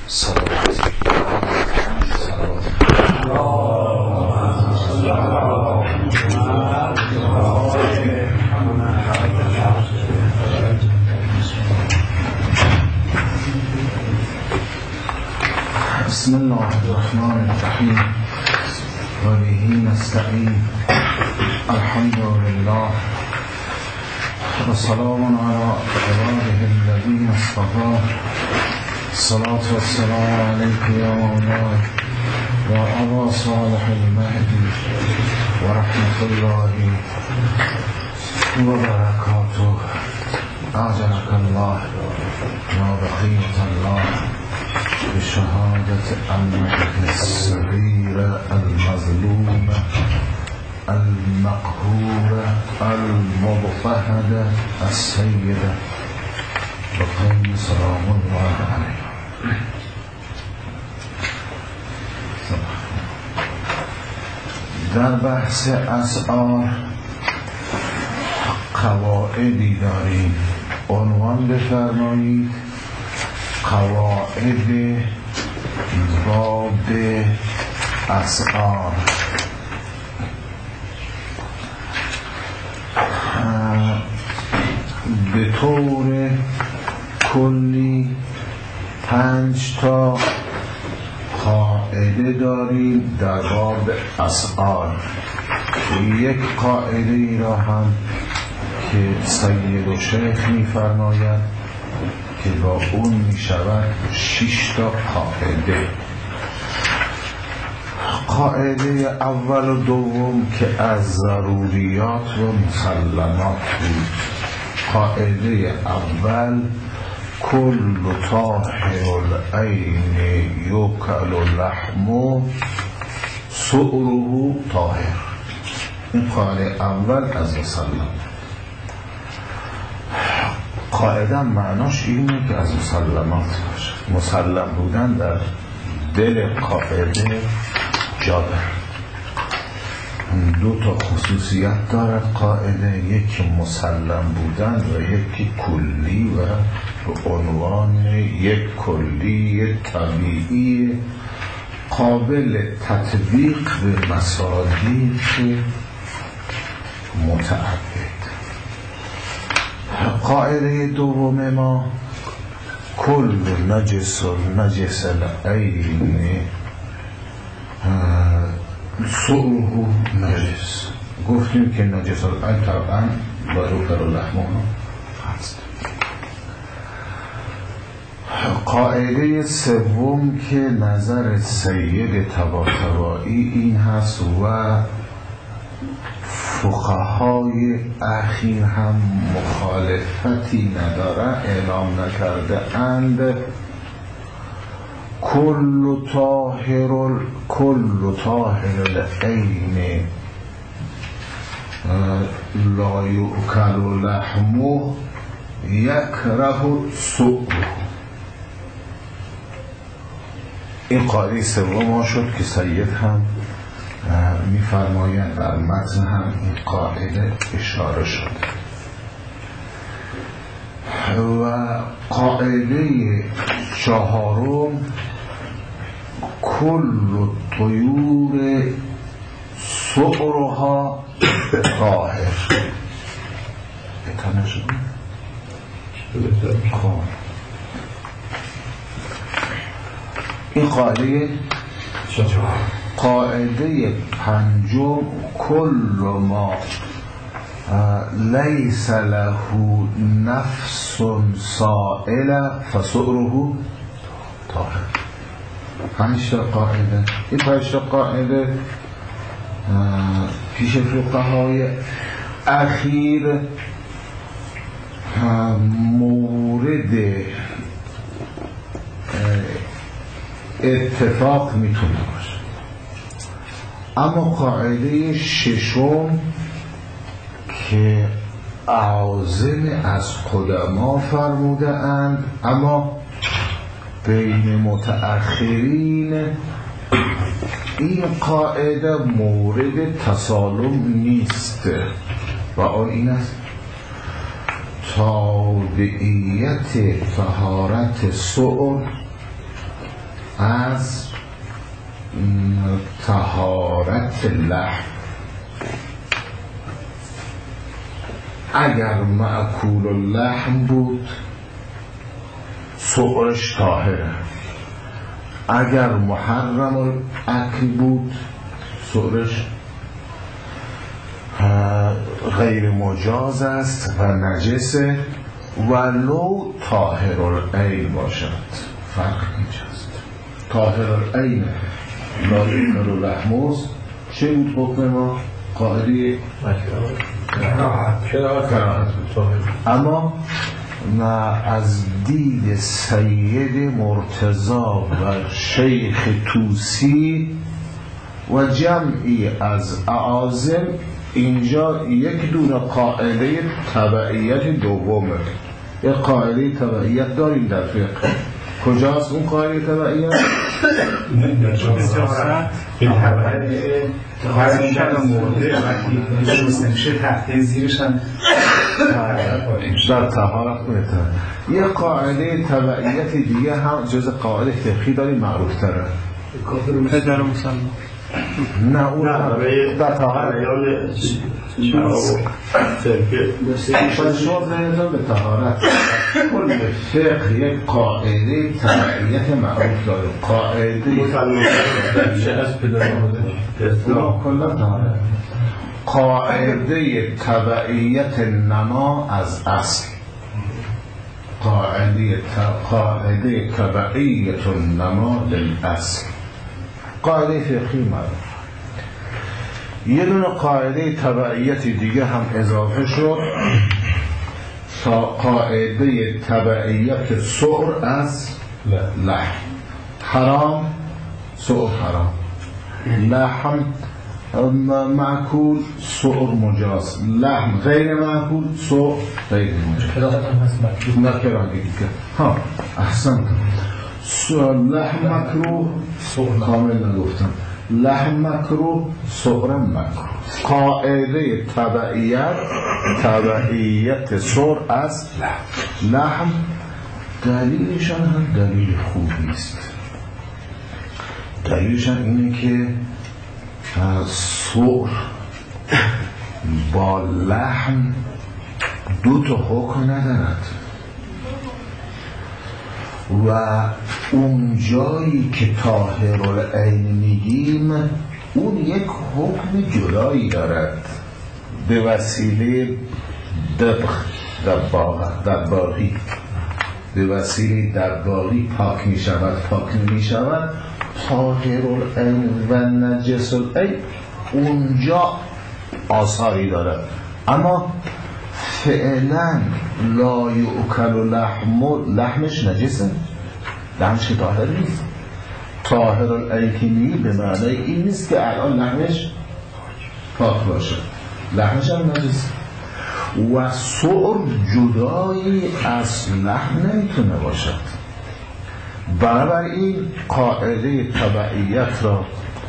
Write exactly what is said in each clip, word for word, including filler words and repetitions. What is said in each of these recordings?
صلوات بسم الله الرحمن الرحیم و به نستعین الحمد لله و سلام علی عباده الذین اصطفی الصلاة والسلام علیک یا مولاي و ابا صالح المهدی و رحمت الله و برکاته اعجلک الله و بقیت الله بشهادة أنك الصغير المظلوم المقهور المضطهد السيد بقيم سلام الله عليه. در بحث اسعار قواعدی داریم، عنوان بفرمایید قواعد باب اسعار. به طور کلی پنج تا قاعده داریم در باب اسعار. یک قاعده ای را هم که سید و شیخ می فرماید که با اون می شود شش تا قاعده. قاعده اول و دوم که از ضروریات و مسلمات بود. قاعده اول کل طاهر العین یوکل لحمه سعره طاهر. این قاعده اول از مسلمات. قاعده معناش اینه که از مسلمات باشه. مسلم بودن در دل قاعده جا داره. دو تا خصوصیت دارد قاعده، یکی مسلم بودن و یکی کلی و به عنوان یک کلی یک طبیعی قابل تطبیق به مصادیق متعدد. قاعده دوم ما کل نجس نجس العین سعره نجس. گفتیم که نجس العین طبعا با ذکر لحمه هست. قاعده سوم که نظر سید طباطبایی این هست و فقهای اخیر هم مخالفتی نداره، اعلام نکرده اند کل طاهر کل طاهر العین لا یؤکل لحمه یکره سعره. این قاعده سوم شد که سید هم می‌فرمایند در متن هم این قاعده اشاره شد. و قاعده چهارم کل طیور سعرها طاهر. اتانه شد. این قاعده قاعده پنجم کل ما لیس له نفس سائله فسعره طاهر. پنج تا قاعده. این پنج تا قاعده پیش فقهای اخیر مورد اتفاق میتونه باشه. اما قاعده ششم که اعاظم از قدما فرموده اند اما بین متأخرین این قاعده مورد تسالم نیست و آن این است تابعیت طهارت سؤر از طهارت لحم. اگر مأکول اللحم بود سعرش طاهره، اگر محرم الاکل بود سعرش غیر مجاز است و نجسه، ولو طاهر العین باشد. فرق اینجاست. طاهر العین لا یؤکل لحموز چه بود حکم ما؟ قاعده کراهت بود. اما از دید سید مرتضی و شیخ توسی و جمعی از اعاظم اینجا یک دونه قاعده تبعیت دومه. یک قاعده تبعیت داریم در فقه. کجاست اون قاعده تبعیت؟ این تبعیت هر کلام مورده وقتی نمیشه تحت زیرش هم در طهارت بهتره. یک قاعده تبعیت دیگه هم جز قاعده فقهی داریم معروف تره. پدر مسلمان نه اون در طهارت شما ذهنتون به طهارت کل فقه یک قاعده تبعیت معروف داره. قاعده قاعده تبعیت نما از اصل. قاعده قاعده تبعیت نما للاصل. قاعده فقهی معروف. یه دونه قاعده تبعیت دیگه هم اضافه شد تا قاعده تبعیت سعر از لحم. حرام سعر حرام، لحم معکول سعر مجاز، لحم غیر معکول سعر غیر مجاز. نه کراهت دیگه. ها احسن. لحم مکروه کامل نگفتم. لحم مکروه سعر مکروه. قاعده تبعیت تبعیت سعر از لحم. لحم دلیلشان هم دلیل خوبی است. دلیلشان اینه که سعر با لحم دو تا حکم ندارد و اون جایی که طاهر العین میگیم اون یک حکم جدایی دارد به وسیله دبغ دباغی به وسیله دباغی پاک می شود پاک نمی شود. طاهر العین و نجس العین اونجا آثاری دارد، اما فعلا لا یؤکل لحم لحمش نجسه، لحمش که طاهر نیست. طاهر العین به معنی این نیست که الان لحمش پاک باشه، لحمش هم نجسه. و سعر جدایی از لحم نمیتونه باشد. بنابراین قاعده تبعیت را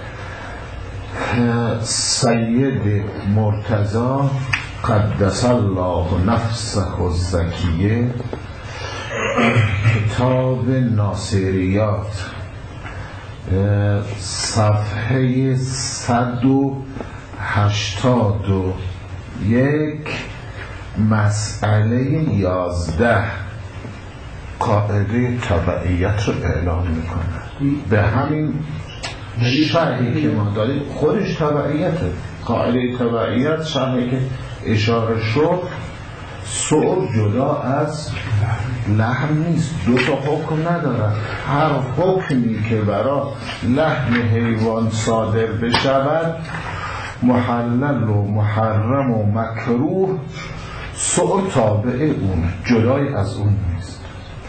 سید مرتضی قدس الله نفسه الزکیه کتاب ناصریات صفحه صد و هشتاد و یک مسئله یازده قاعده تبعیت رو اعلام میکنه. به همین شرحی که ما داریم خودش تبعیته. قاعده تبعیت شرحی که اشاره شد سعر جدا از لحم نیست، دو تا حکم ندارد. هر حکمی که برای لحم حیوان صادر بشود محلل و محرم و مکروه سعر تابع اون، جدای از اون نیست.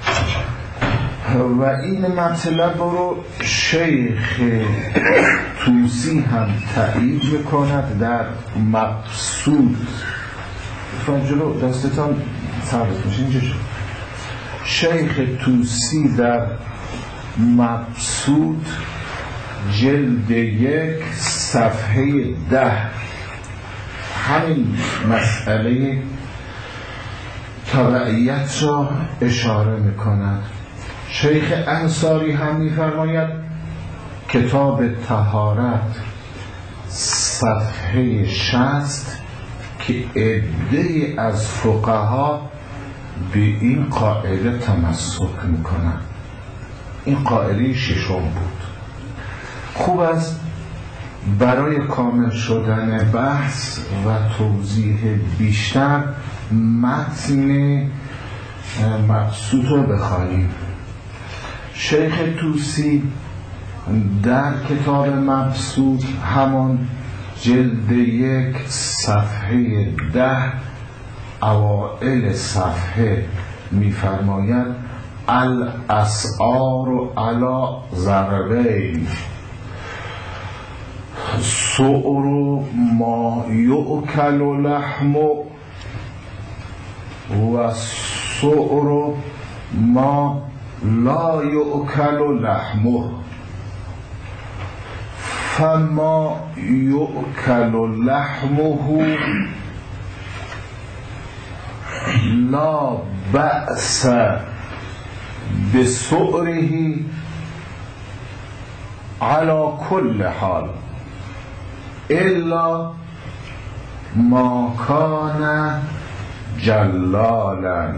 و این مطلب رو شیخ توسی هم تایید میکند در مقصود. فرام جلو دستتان ثابت میشه اینجا شد. شیخ توسی در مقصود جلد یک صفحه ده همین مسئله تبعیت را اشاره میکند. شیخ انصاری هم می‌فرماید کتاب طهارت صفحه شصت که عده‌ای از فقها به این قاعده تمسک میکنن. این قاعده ششم بود. خوب است برای کامل شدن بحث و توضیح بیشتر متن مبسوط رو بخوانیم. شیخ طوسی در کتاب مبسوط همان جلد یک صفحه ده اوائل صفحه می‌فرماید الاسعار علی ضربین سعر ما یؤکل لحم و سعر ما لا یؤکل لحمه فما یؤکل لحمه لا بأس بسعره على كل حال الا ما کان جلالا.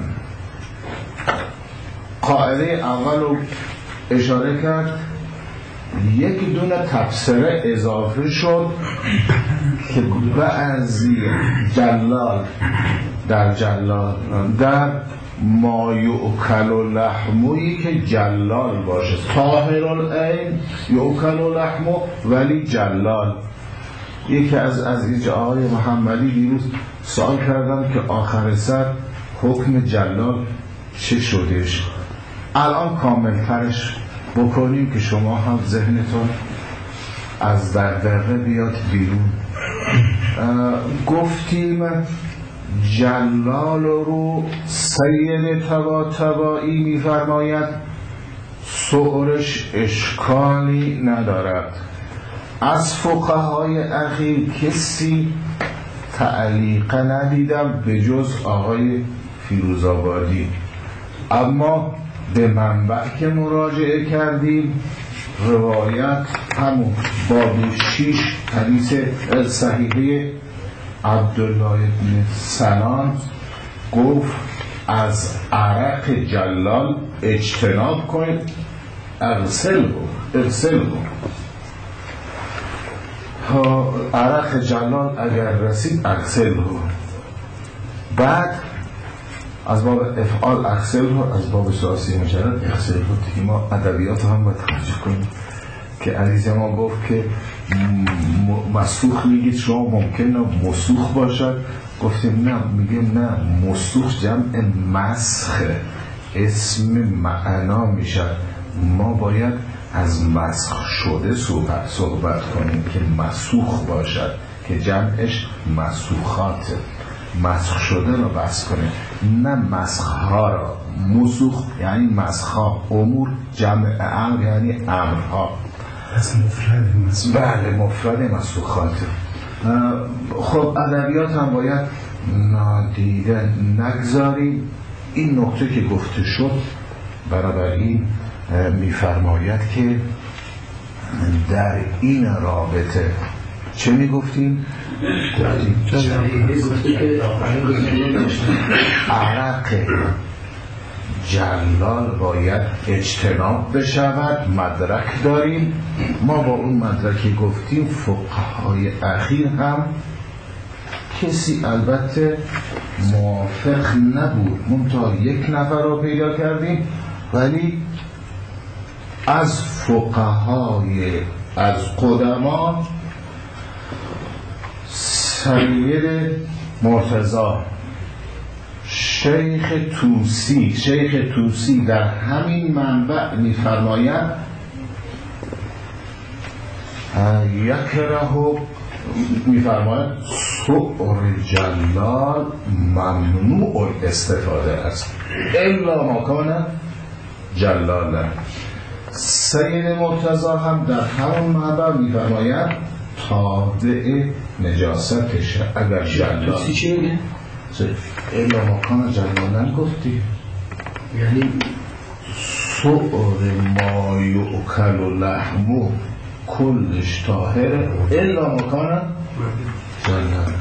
قاعده اول رو اشاره کرد، یک دونه تفسیر اضافه شد که بعضی جلال در جلال در ما یؤکل لحمویی که جلال باشه، طاهر العین یؤکل لحمو ولی جلال. یکی از از اینجا آقای محمدی دیروز سوال کردم که آخر سر حکم جلال چه شدش. الان کامل ترش بکنیم که شما هم ذهنتون از دغدغه بیاد بیرون. گفتیم جلال رو سید طباطبایی می‌فرماید سعرش اشکالی ندارد. از فقهای اخیر کسی تعلیق ندیدم به جز آقای فیروزآبادی، اما به منبع که مراجعه کردیم روایت همون باب شیش حدیث صحیحه عبدالله ابن سنان گفت از عرق جلال اجتناب کنید، اغسله اغسله عرق جلال اگر رسید اغسله. بعد از باب افعال اغسله، از باب سیاسی مجرد اغسله. دیگه ما ادبیات هم باید توجه کنیم که عزیز ما گفت که مسوخ میگید شما ممکنه مسوخ باشد، گفتیم نه، میگیم نه، مسوخ جمع مسخه، اسم معنا میشد. ما باید از مسخ شده صحبت, صحبت کنیم که مسوخ باشد که جمعش مسوخاته. مسخ شده رو بس کنیم، نه مسخ ها را. مسوخ یعنی مسخ ها، امور جمع امر یعنی امرها. بله مفرد مسوخاته. خب ادبیات هم باید نادیده نگذاریم. این نکته که گفته شد برابر این میفرماید که در این رابطه چه میگفتیم؟ عرق جلال باید اجتناب بشود. مدرک داریم، ما با اون مدرکی گفتیم. فقهای اخیر هم کسی البته موافق نبود، منتها یک نفر رو پیدا کردیم، ولی از فقهای از قدما سید مرتضی، شیخ طوسی شیخ طوسی در همین منبع می‌فرماید یکره می‌فرماید سعر جلال ممنوع استفاده است الا ما کان جلالا. سید مرتضی هم در همون منبع می‌فرماید تابع نجاستش اگر جلال چیه؟ الا ما کان جلالا گفتی، یعنی سؤر ما یؤکل و لحمو کلش طاهره الا مکانه جلال.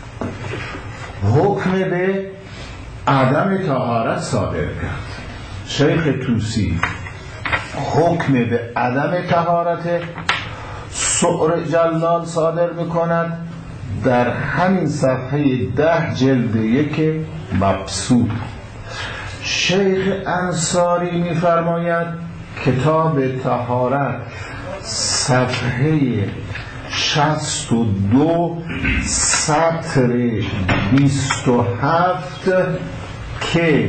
حکم به عدم طهارت صادر کرد شیخ طوسی، حکم به عدم طهارت سؤر جلال صادر میکند در همین صفحه ده جلد یک مبسوط. شیخ انصاری میفرماید کتاب طهارت صفحه شصت و دو سطر بیست و هفت که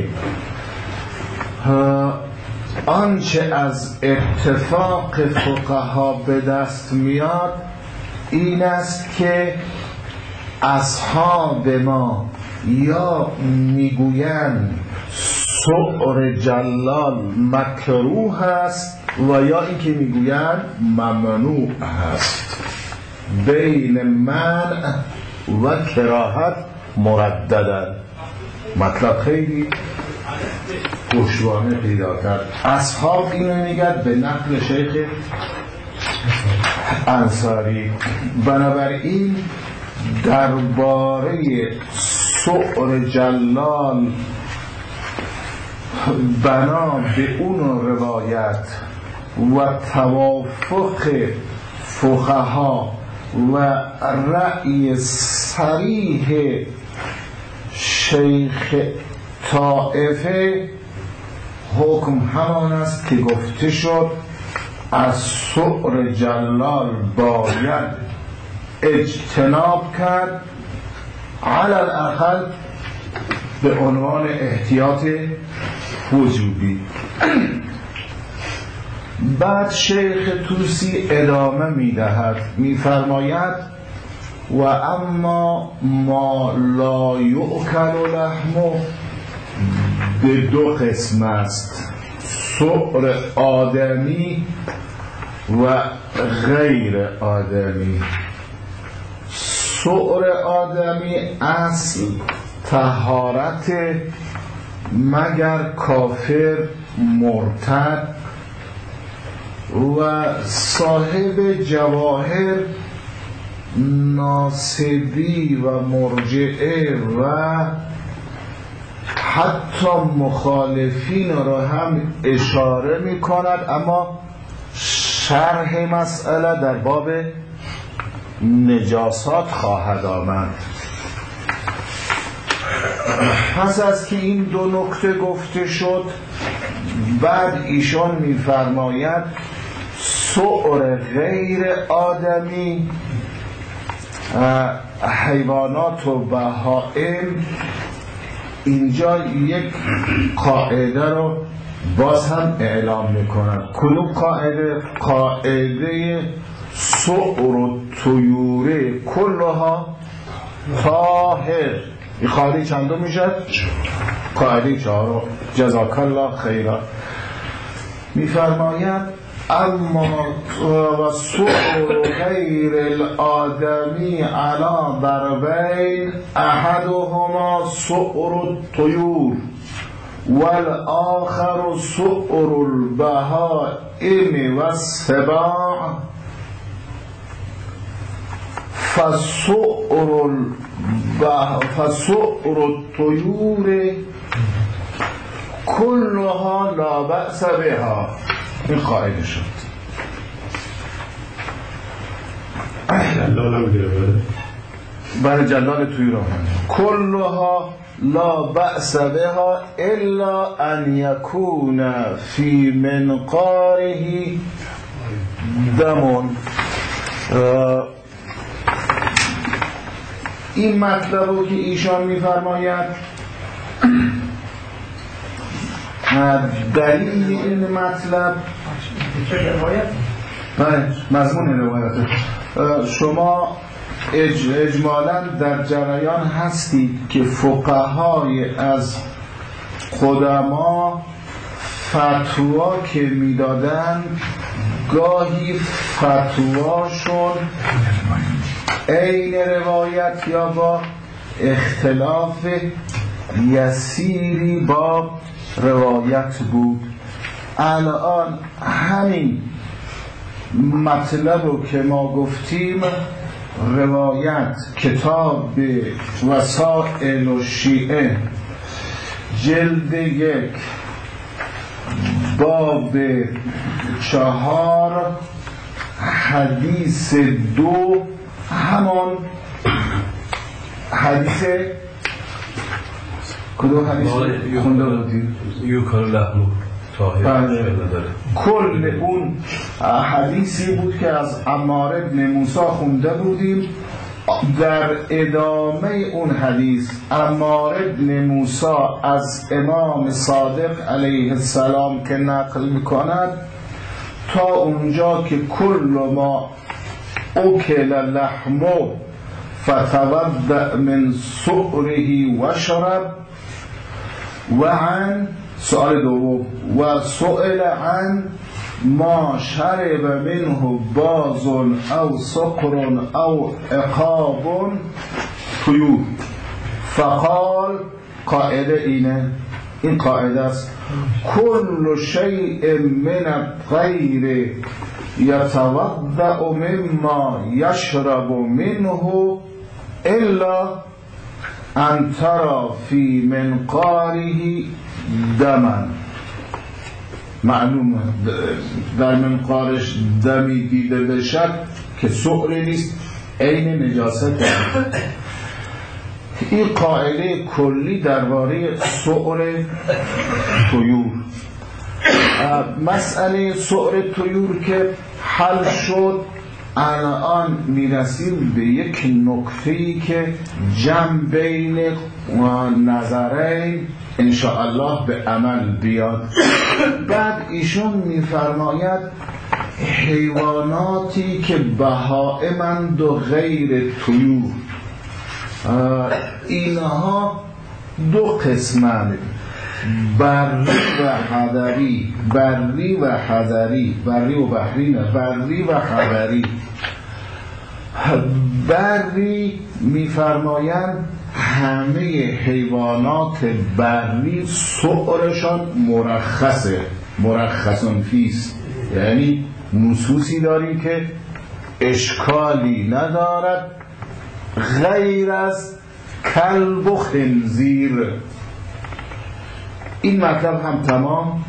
آنچه از اتفاق فقها به دست میاد این است که اصحاب ما یا میگویند سؤر جلال مکروه است و یا اینکه میگویند ممنوع است. بین منع و کراهت مرددن. مطلب خیلی گوشوانه پیدا کرد. اصحاب اینو میگد به نقل شیخ انصاری. بنابراین درباره سؤر جلال بنا به اون روایت و توافق فقها و رأی صریح شیخ طائفه حکم همان است که گفته شد از سؤر جلال باید اجتناب کرد، علی الاقل به عنوان احتیاط وجودی. بعد شیخ طوسی ادامه میدهد میفرماید و اما ما لا یؤکل لحمه به دو قسم است، سؤر آدمی و غیر آدمی. سؤر آدمی اصل طهارت مگر کافر مرتد و صاحب جواهر ناصبی و مرجعه و حتی مخالفین را هم اشاره می کند، اما شرح مسئله در باب نجاسات خواهد آمد. پس از که این دو نکته گفته شد بعد ایشان میفرماید سؤر غیر آدمی، حیوانات و بهائم، اینجا یک قاعده رو باز هم اعلام میکنند. کدوم قاعده؟ قاعده سؤر و طیوره کلها طاهر. این قاعده چندو میشه؟ قاعده چهارم. جزاک الله خیرا. میفرماید اما و سؤر غیر الآدمی علی ضربین احدهما سؤر الطیور والآخر سؤر البهائم والسباع فسؤر فسؤر الطیور کلها لا بأس بها. این قاعده شد. جلال هم گره برای جلال توی رو هم کلها لا بأس بها الا ان یکون فی منقاره دمون. این مطلب رو که ایشان میفرماید دلیل این مطلب بله مضمون روایت شما اج اجمالا در جریان هستید که فقهای از قدما فتوا که میدادن گاهی فتواشون عین روایت یا با اختلاف یسیری با روایت بود. الان همین مطلب رو که ما گفتیم روایت کتاب وسائل الشیعه جلد یک باب چهار حدیث دو همان حدیث کدوم حدیث خونده بودیم؟ یو کار لحمو بله. کل اون حدیثی بود که از عمار بن موسی خونده بودیم. در ادامه اون حدیث عمار بن موسی از امام صادق علیه السلام که نقل میکند تا اونجا که کل ما اکل لحمو فتودع من سؤره و شرب و عن سؤال دوم و سئل عن ما شرب منه باز او سقر او عقاب طیور فقال قاعده اینه این قاعده است کل شیء من غیر یتوضأ مما یشرب منه الا ان ترى فی منقاره دمن. معلومه در منقارش دمی دیده بشد که سؤر نیست، عین نجاست. این قاعده کلی درباره سؤر طیور. مسئله سؤر طیور که حل شد، الان میرسیم به یک نکته‌ای که جمع بین نظرین انشاءالله به عمل بیاد. بعد ایشون میفرماید حیواناتی که بهائمند و غیر طیور، اینها دو قسمند، بری و حضری. بری و حضری، بری و بحری نه، بری و حضری. بری میفرمایند همه حیوانات بری سؤرشان مرخصه، مرخصون فیست، یعنی نصوصی داری که اشکالی ندارد غیر از کلب و خنزیر. این مطلب هم تمام.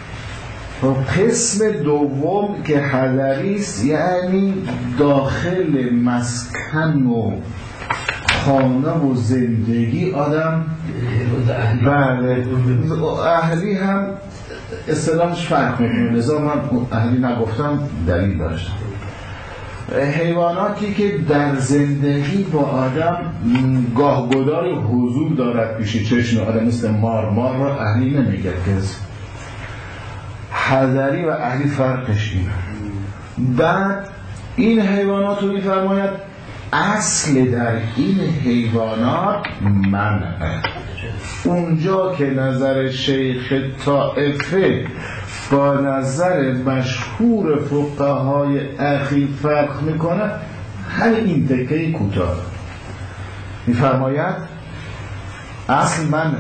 قسم دوم که حضری است، یعنی داخل مسکن و خانه و زندگی آدم. بله، اهلی هم اصطلاحش فرق میکنه، لذا من اهلی نگفتم دلیل داشتم. حیواناتی که در زندگی با آدم گاهگداری حضور دارد پیش چشم آدم، مثل مار. مار را اهلی نمیگه کسی. حضری و اهلی فرقش اینه. بعد این حیوانات رو میفرماید اصل در این حیوانات منعه. اونجا که نظر شیخ طائفه با نظر مشهور فقهای اخیر فرق میکنه، همین این تکه کوتاه میفرماید اصل منعه،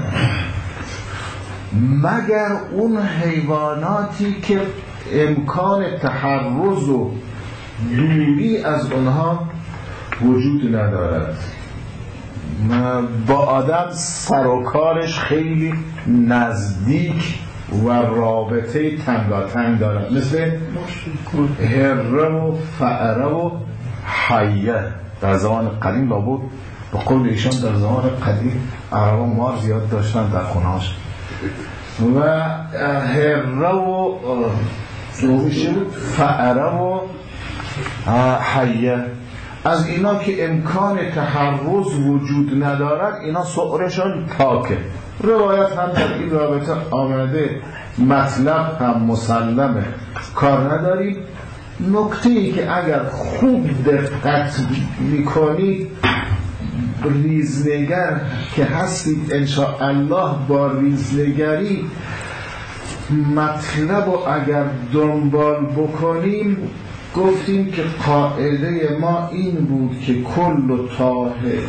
مگر اون حیواناتی که امکان تحرز و دوری از اونها وجود ندارد، با آدم سر و کارش خیلی نزدیک و رابطه تنگاتنگ دارد، مثل هره و فأره و حیه. در زمان قدیم لابد به قول ایشان در زمان قدیم عربا مار زیاد داشتن در خونهاش، و هره و فأره و حیه. از اینا که امکان تحرز وجود ندارد، اینا سؤرشان پاکه. روایت هم در این رابطه آمده، مطلب هم مسلمه، کار نداریم. نکته ای که اگر خوب دقت میکنید، ریزنگر که هستید انشاءالله، با ریزنگری مطلب رو اگر دنبال بکنیم، گفتیم که قاعده ما این بود که کل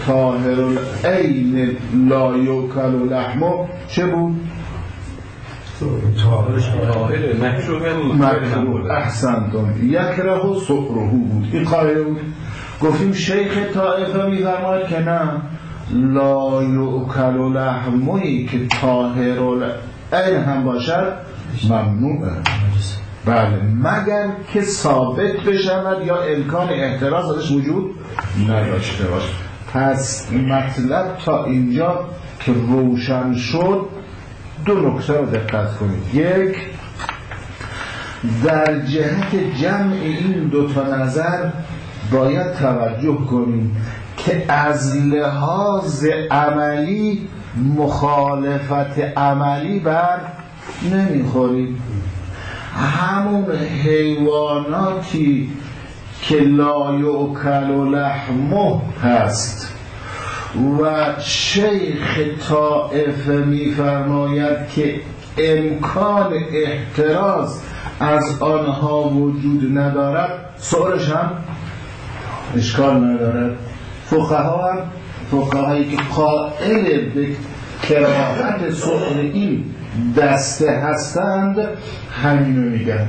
طاهر العین لا یوکل لحمه چه بود؟ مکروه. احسنتم. یکره و سعره بود. این قاعده بود. گفتیم شیخ طائفه می‌فرماید که نه، لا یؤکل لحمه‌ای که طاهر العین هم باشد ممنوعه. بله، مگر که ثابت بشود یا امکان احتراز ازش وجود نداشته باشه. پس مطلب تا اینجا که روشن شد، دو نکته رو دقت کنید. یک، در جهت جمع این دو تا نظر باید توجه کنیم که از لحاظ عملی مخالفت عملی بر نمیخوریم. همون حیواناتی که لا یؤکل لحمه هست و شیخ طائفه میفرماید که امکان احتراز از آنها وجود ندارد، سؤالش هم اشکال ندارد. فقها هم فقهایی که قائل به کراهت سؤال این دسته هستند همینو میگن.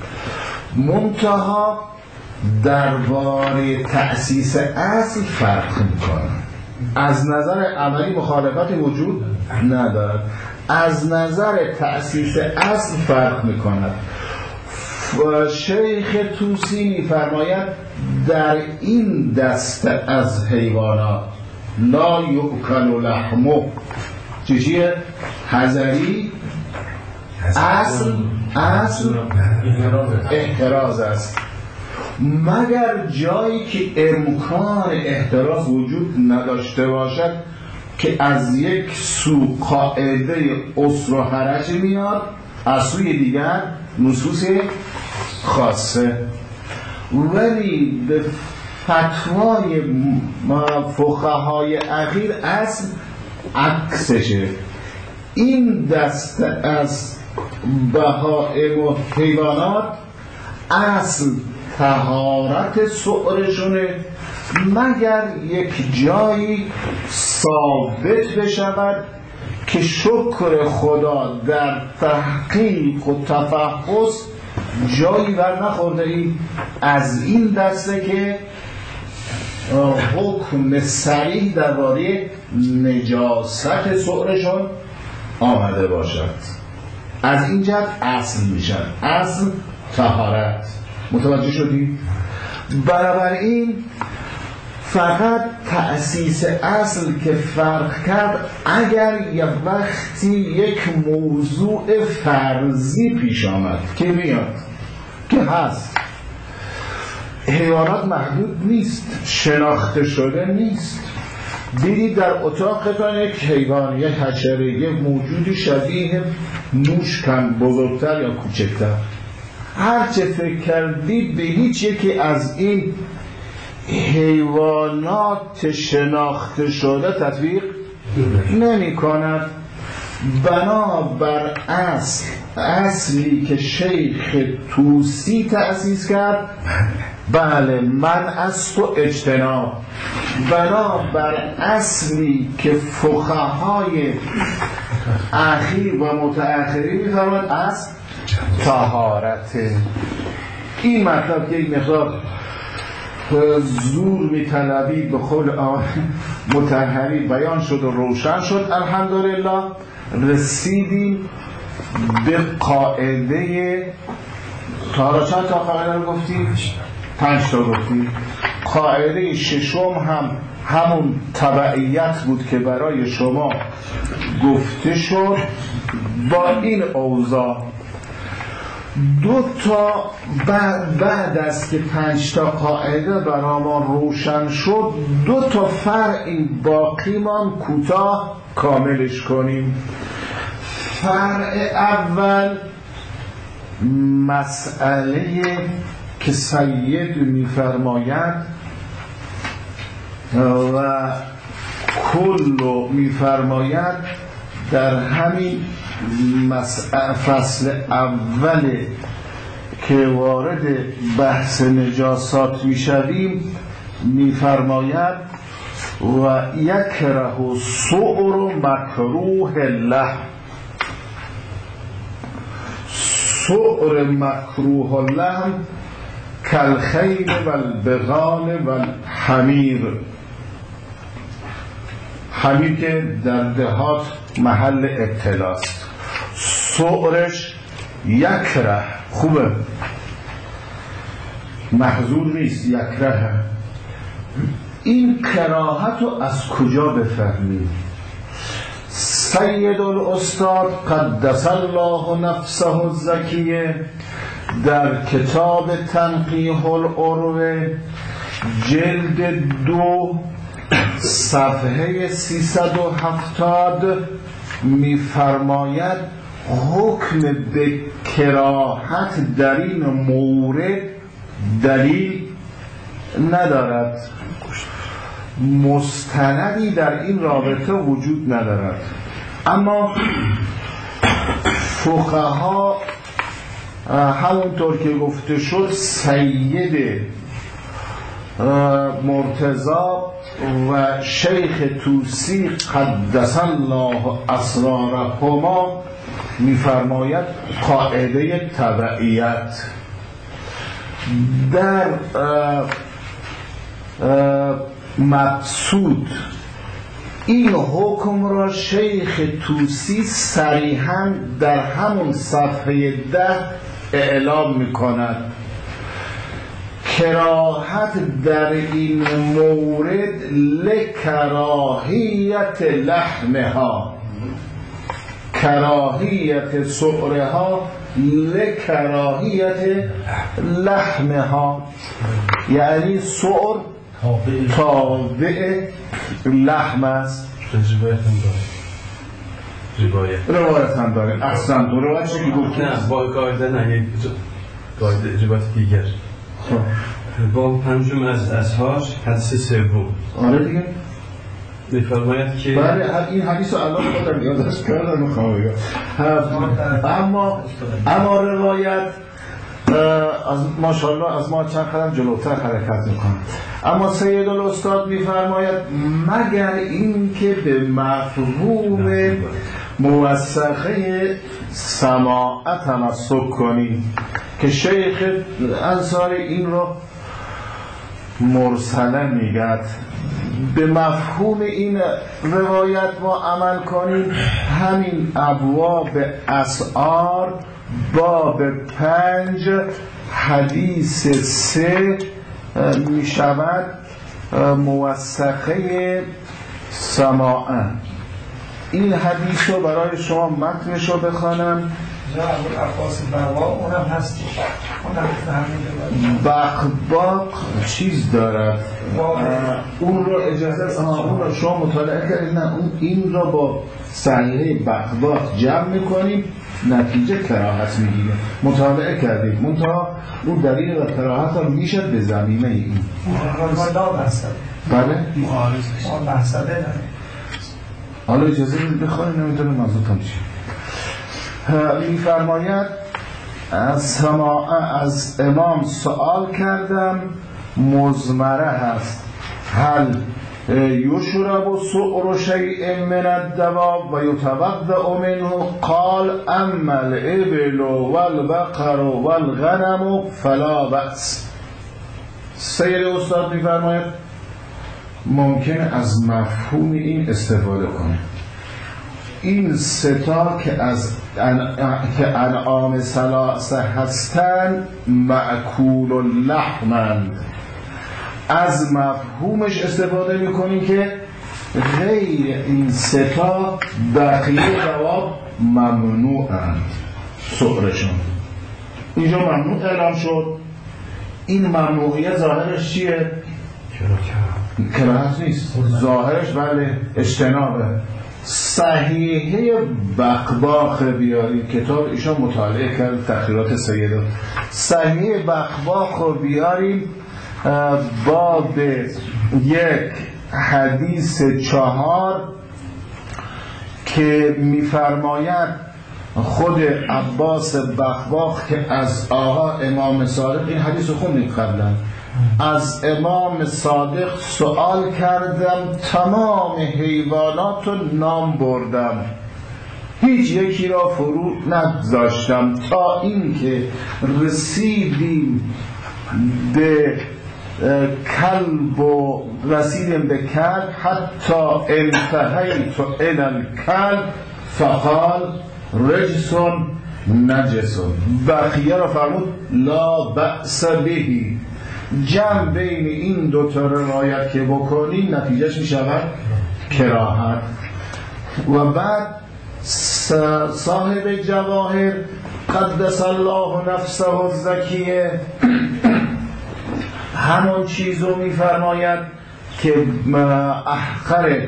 منتها درباره تأسیس اصل فرق میکنن. از نظر عملی مخالفت وجود ندارد، از نظر تأسیس اصل فرق میکند. شیخ طوسی میفرماید در این دسته از حیوانات لا یؤکل لحمه چیه؟ حذری اصل اصل احتراز است، مگر جایی که امکان احتراز وجود نداشته باشد که از یک سو قاعده اسر و حرج میاد، از سوی دیگر نصوص خاصه. ولی به فتوای فقهای اخیر اصل عکسشه. این دسته از بهائم و حیوانات اصل طهارت سؤرشونه، مگر یک جایی ثابت بشود که شکر خدا در تحقیق و تفحص جایی بر نخورده ای از این دسته که حکم صریح درباره نجاست سؤرشون آمده باشد. از این جهت اصل میشن، اصل طهارت. متوجه شدید؟ بنابراین فقط تأسیس اصل که فرق کرد اگر یه وقتی یک موضوع فرضی پیش آمد که میاد که هست، حیوانات محدود نیست، شناخته شده نیست. دیدید در اتاقتان یک حیوان، یک حشره، یک موجودی شبیه موشکن، بزرگتر یا کوچکتر، هر چه فکر کردید به هیچ یکی از این حیوانات شناخته شده تطبیق نمی کند. بنابر اصل اصلی که شیخ طوسی تأسیس کرد، بله، من از تو اجتناب. بنابر اصلی که فقهای اخیر و متأخری می‌فرمایند از طهارت. این مطلب که یک مقدار زور می‌طلبید به قول مطهری بیان شد و روشن شد. الحمدلله رسیدیم به قاعده. تا چند تا قاعده رو گفتیم؟ پنج تا گفتیم. قاعده ششم هم همون تبعیت بود که برای شما گفته شد. با این اوضاع دو تا بعد, بعد از که پنج تا قاعده برای ما روشن شد، دو تا فرعی باقی ما کوتاه کاملش کنیم. فرع اول مسئله که سید میفرماید و کل میفرماید در همین فصل اول که وارد بحث نجاسات میشویم میفرماید و یکره سعر مکروه له. سعر مکروه اللحم کالخیل و البغال و الحمیر. حمیر که در دهات محل ابتلاست. سعرش یکره، خوبه، محظور نیست، یکره. این کراهت رو از کجا بفهمیم؟ سید الاستاد قدس الله نفسه الزکیه در کتاب تنقیح العروه جلد دو صفحه سیصد و هفتاد می‌فرماید حکم به کراهت در این مورد دلیل ندارد، مستندی در این رابطه وجود ندارد. اما فقها همونطور که گفته شد سید مرتضی و شیخ توسی قدس الله اسرارهما می‌فرماید قاعده تبعیت در مقصود این حکم را شیخ توسی صریحاً در همون صفحه ده اعلام می‌کند. کراهت در این مورد لکراهیت لحمها، کراهیت سعرها لکراهیت لحمها، یعنی سعر تابع لحم است. روایت هم داره، روایت روایت هم داره. احسن تو روایت چی گفت؟ نه با قاعده نه، یک قاعده روایت دیگر. با پنجم از اسهاش حدیث سوم. آره دیگه می‌فرماید که بله این حدیث رو الان خودم یادش کردم میخوام بگم. اما اما روایت از ماشاءالله از ما چند قدم جلوتر حرکت میکنه. اما سید الاستاد میفرماید مگر این که به مفهوم موثقه سماع تمسک کنی که شیخ انصاری این رو مرسله میگد، به مفهوم این روایت ما عمل کنیم. همین ابواب اسعار باب پنج حدیث سه می شود موثقه سماعه. این حدیث رو برای شما متنش رو بخوانم. بقباق چیز دارد اون رو اجازه اون رو شما مطالعه کردید؟ نه اون این رو با صحیحه بقباق جمع میکنیم نتیجه کراهت میگیره. مطالعه کردید منتها اون دلیل و کراهت رو میشد به زمینه این بله محصده. حالا اجازه بخواهی نمیدونه منظورتم چی. میفرماید از سماعه از امام سوال کردم مزمره هست هل یشرب سعر شیء من الدواب و یتوضأ منه؟ قال اما الابل والبقر والغنم فلا بأس. سید استاد میفرماید ممکن از مفهوم این استفاده کنه. این ستا که از ان... که انعام ثلاثه هستند معکول اللحمند، از مفهومش استفاده میکنیم که غیر این ستا بقیه دواب ممنوعند سعرشون. اینجا ممنوع اعلام شد. این ممنوعیت ظاهرش چیه؟ کراهت نیست، ظاهرش بله اجتنابه. صحیحه بقباق بیارید، کتاب ایشان مطالعه کرد تخیرات سیده. صحیحه بقباق رو بیارید باب یک حدیث چهار که میفرماید خود عباس بقباق که از آقا امام صادق، این حدیث رو خوندیم قبلا، از امام صادق سوال کردم تمام حیوانات رو نام بردم هیچ یکی را فرو نگذاشتم تا اینکه رسیدیم به کلب و رسیدیم به کلب حتی انتهیت الی الکلب فقال رجسون نجسون. بقیه را فرمود لا بأس بهی. جمع بین این دو تا روایت که بکنی نتیجهش می شود کراهت. و بعد صاحب جواهر قدس الله نفسه الزکیه همون چیز رو می فرماید که احقر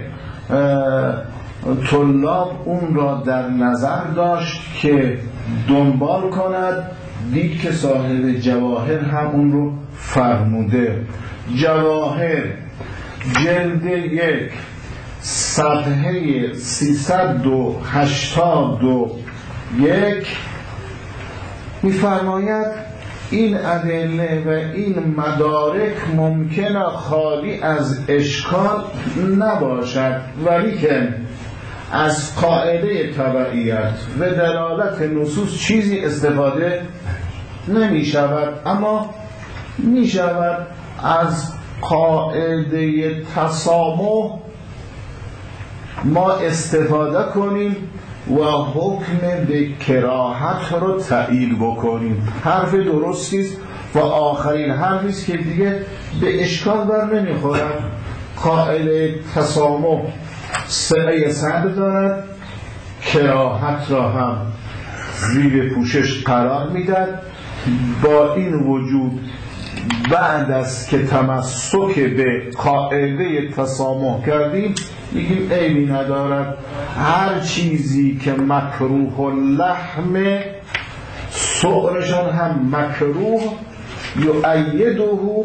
طلاب اون را در نظر داشت که دنبال کند، دید که صاحب جواهر هم اون رو فرموده. جواهر جلد یک صفحه سیصد و هشتاد و یک می‌فرماید این ادله و این مدارک ممکنه خالی از اشکال نباشد، ولیکن از قاعده تبعیت و دلالت نصوص چیزی استفاده نمی شود، اما می شود از قاعده تسامح ما استفاده کنیم و حکم به کراهت رو تایید بکنیم. حرف درستیست و آخرین حرفیست که دیگه به اشکال بر نمیخورد. قاعده تسامح سعی صدر دارد، کراهت را هم زیر پوشش قرار میداد. با این وجود بعد از که تمسک به قاعده تسامح کردیم میگیم عیبی ندارد. هر چیزی که مکروه اللحم سعرشان هم مکروه یؤیده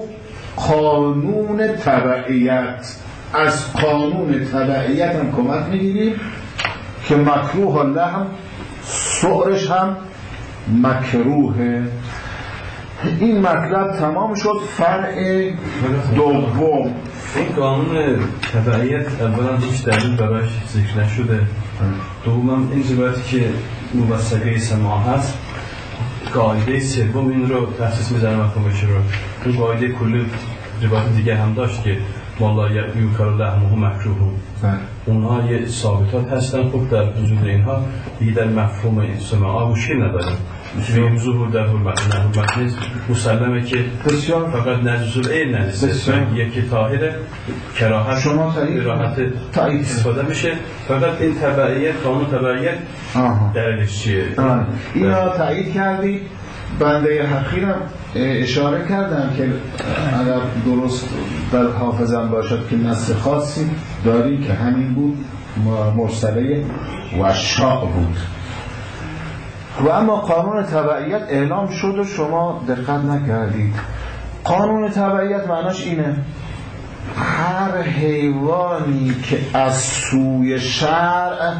قانون تبعیت. از قانون تبعیت هم کمک میگیریم که مکروه اللحم سعرش هم مکروهه. این مطلب تمام شد. فرع دوم، این قانون تبعیت اولا هیچ دلیل برایش ذکر نشده. دوم این روایتی که موثقه سماع هست، قاعده سوم این رو تخصیص می‌ذاره مفهوم بشه رو. این قاعده کلی روایت دیگه هم داشت که والله یوکر لحمه مکروه، اونها یه ثابتات هستن. خب در وجود اینها دیگه در مفهوم این سماع مشکل نداره. میگیم ظهور در حرمت نه حرمت نیست، مسلمه که بسیار فقط نجس العین نجسه، یکی طاهره، کراهت شما به راحت استفاده میشه. فقط این تبعیت، قانون تبعیت دلیلش چیه؟ اینا تایید کردید. بنده حقیرم اشاره کردم که اگر درست در حافظم باشد که نص خاصی داری که همین بود، مرسله و شاع بود. و اما قانون تبعیت اعلام شد و شما دقت نکردید. قانون تبعیت معناش اینه هر حیوانی که از سوی شرع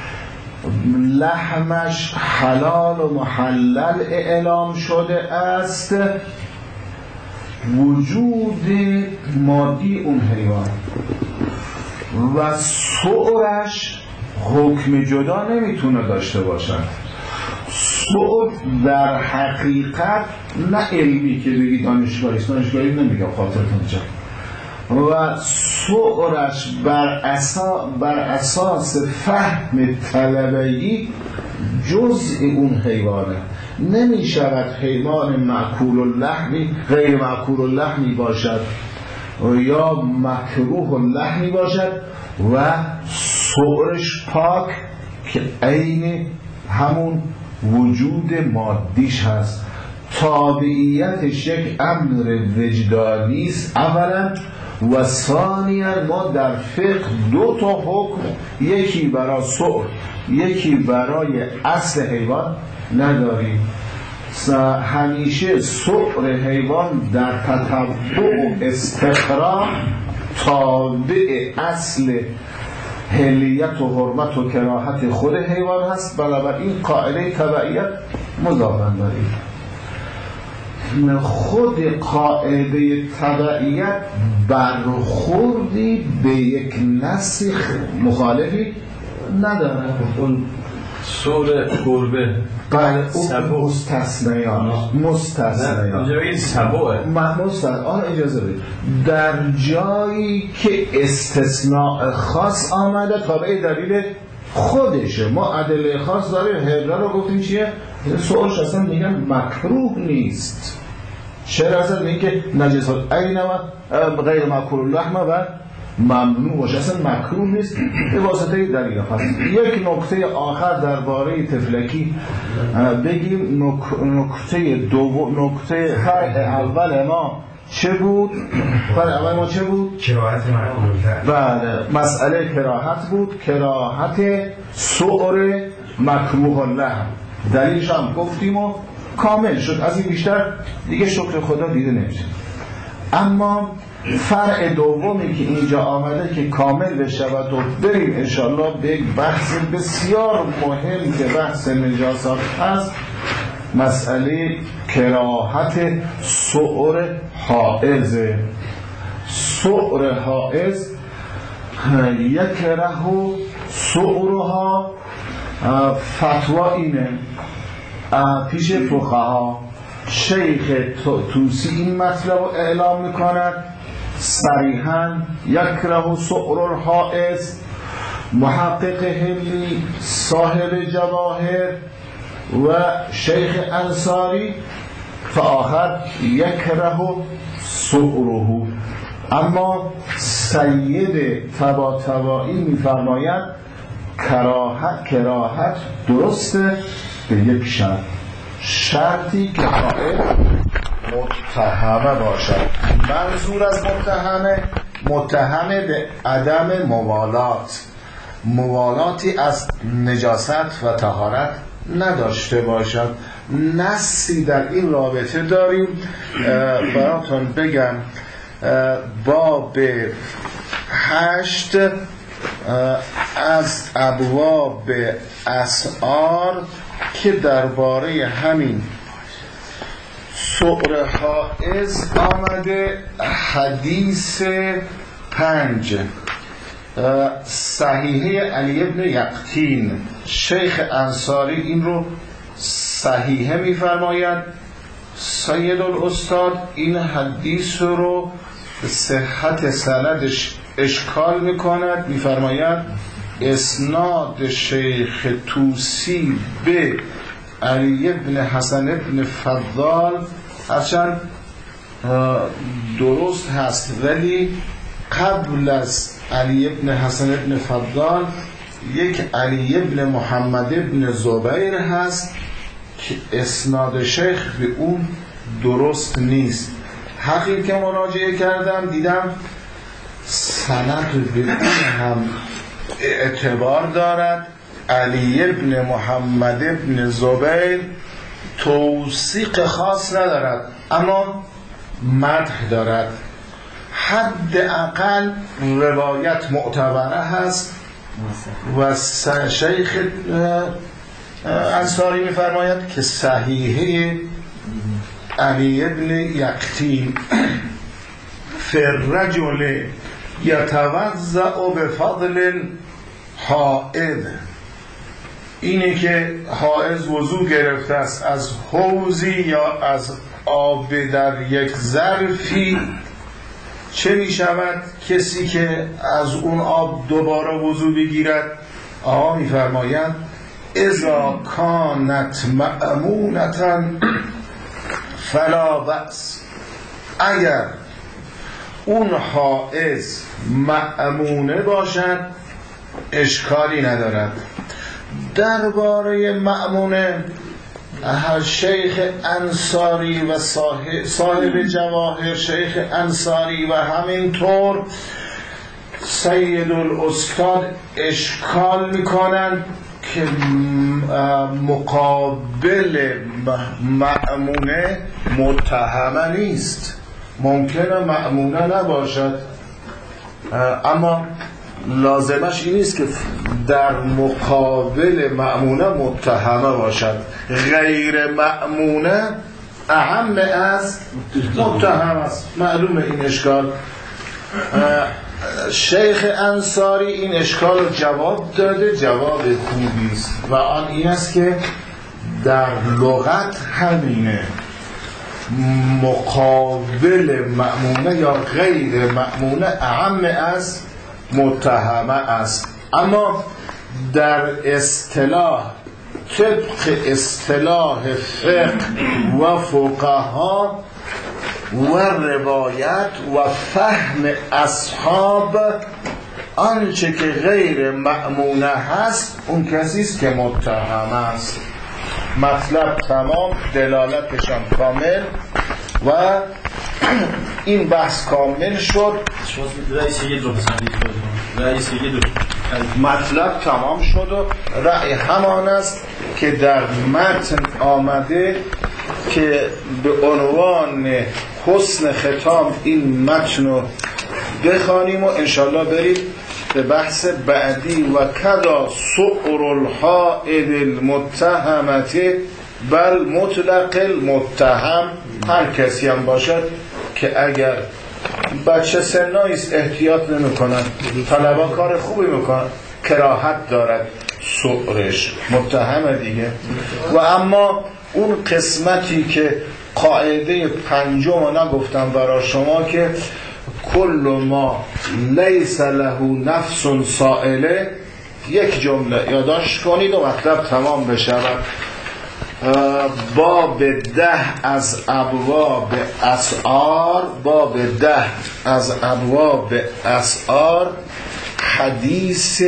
لحمش حلال و محلل اعلام شده است، وجود مادی اون حیوان و سعرش حکم جدا نمیتونه داشته باشد. سعر در حقیقت نه علمی که بگی دانشگاهی است، دانشگاهی نمیگم خاطرتون جا، و سعرش بر اساس بر اساس فهم طلبه‌ای جزء اون حیوانه. نمی شود حیوان معکول اللحمی غیر معکول اللحمی باشد یا مکروه اللحمی باشد و سعرش پاک که عین همون وجود مادیش هست. تابعیتش یک امر وجدانی است اولا، و ثانیا ما در فقه دو تا حکم، یکی برای سعر یکی برای اصل حیوان نداریم. همیشه سعر حیوان در تتبع و استقرار تابع اصل حلیت و حرمت و کراهت خود حیوان هست. بنابراین قاعده تبعیت مضافن داریم. خود قاعده تبعیت برخوردی به یک نسخ مخالفی نداره. اون سور گربه بله سبو. اون مستثنیان مستثنیان اینجا این سبوه مستثنیان آن اجازه بدید در جایی که استثناء خاص آمده تابع دلیل خودشه. ما ادله خاص داریم. هرره رو گفتیم چیه؟ سؤالش اصلا میگن مکروه نیست. چرا اصلا میگه که نجس العین و غیر مأکول اللحم و ممنوع باشه، اصلا مکروه نیست به واسطه دلیل خاص. یک نکته آخر درباره تفلکی بگیم. نک... نکته دو نکته فرق اول ما چه بود؟ فرق اول ما چه بود؟ کراهت مکروه. بله مسئله کراهت بود. کراهت سؤر مکروه اللحم دلیلش هم گفتیم و کامل شد. از این بیشتر دیگه شکر خدا دیده نمیشه. اما فرع دومی که اینجا آمده که کامل بشه و تو بریم انشالله به بحث بسیار مهم که بحث نجاست هست، مسئله کراهت سؤر حائزه. سؤر حائز یکره سؤرها فتوا اینه پیش فقها. شیخ توسی این مطلب رو اعلام میکند صریحاً یکره سؤر الحائز. محقق هلی صاحب جواهر و شیخ انصاری تا آخر یکره سؤره. اما سید تبا تبایی میفرماید کراهت کراهت درسته به یک شرط، شرطی که حائل متهمه باشد. منظور از متهمه متهمه به عدم موالات، موالاتی از نجاست و طهارت نداشته باشد. نصی در این رابطه داریم براتون بگم. باب هشت از ابواب اسعار که درباره همین سؤر حائز آمده. حدیث پنج صحیحه علی ابن یقطین. شیخ انصاری این رو صحیحه میفرماید. سید الاستاد این حدیث رو به صحت سندش اشکال میکند، میفرماید اسناد شیخ توسی به علی ابن حسن ابن فضال هرچند درست هست ولی قبل از علی ابن حسن ابن فضال یک علی ابن محمد ابن زبیر هست که اسناد شیخ به اون درست نیست. حقیقی که مراجعه کردم دیدم سند به اون هم اعتبار دارد. علی ابن محمد ابن زبیر توثیق خاص ندارد اما مدح دارد. حد اقل روایت معتبره هست و شیخ انصاری میفرماید که صحیحه علی ابن یقطین فرجل یتوضع بفضل حائض. اینه که حائض وضو گرفته است از حوضی یا از آب در یک ظرفی. چه می شود کسی که از اون آب دوباره وضو بگیرد؟ آقا می فرماید اذا کانت مأمونتا فلا بأس. اگر اون حائض مأمونه باشد اشکالی ندارد. درباره مأمونه شیخ انصاری و صاحب, صاحب جواهر شیخ انصاری و همینطور سید الاستاد اشکال میکنند که مقابل مأمونه متهمه نیست. ممکنه مأمونه نباشد اما لازمش این نیست که در مقابل مأمونه متهمه باشد. غیر مأمونه اهم از متهم است. معلومه این اشکال. شیخ انصاری این اشکال رو جواب داده، جواب خوبی است و آن این است که در لغت همینه، مقابل مأمونه یا غیر مأمونه اعم از متهمه است. اما در اصطلاح طبق اصطلاح فقه و فقها و روایت و فهم اصحاب، آنچه که غیر مأمونه هست اون کسی است که متهم است. مطلب تمام، دلالتشان کامل و این بحث کامل شد. مطلب تمام شد و رأی همان است که در متن آمده که به عنوان حسن ختام این متن رو بخوانیم و انشالله بریم به بحث بعدی. و کدا سؤر الحائل المتهمت بل مطلق المتهم، هر کسی هم باشد که اگر بچه سناییست احتیاط نمی کنن، طلبا کار خوبی میکنن، کراهت دارد سؤرش، متهم دیگه. و اما اون قسمتی که قاعده پنجم رو نگفتم برای شما که کل ما لیس له نفس سائله، یک جمله یادداشت کنید و مطلب تمام بشود. باب ده از ابواب اسعار، باب ده از ابواب اسعار، حدیث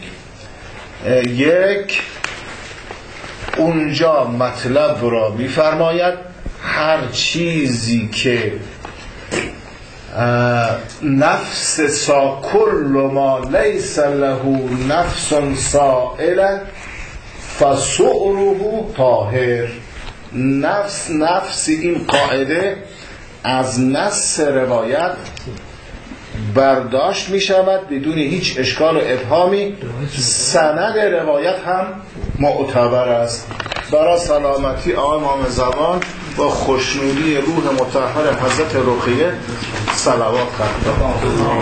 یک، اونجا مطلب را می‌فرماید هر چیزی که نفس سا کل ما لیس له نفس سائله فسؤره طاهر. نفس نفس این قاعده از نص روایت برداشت می شود بدون هیچ اشکال و ابهامی. سند روایت هم معتبر است. برای سلامتی آقای امام زمان با خوشنودی روح مطهر حضرت رقیه صلوات خواهد.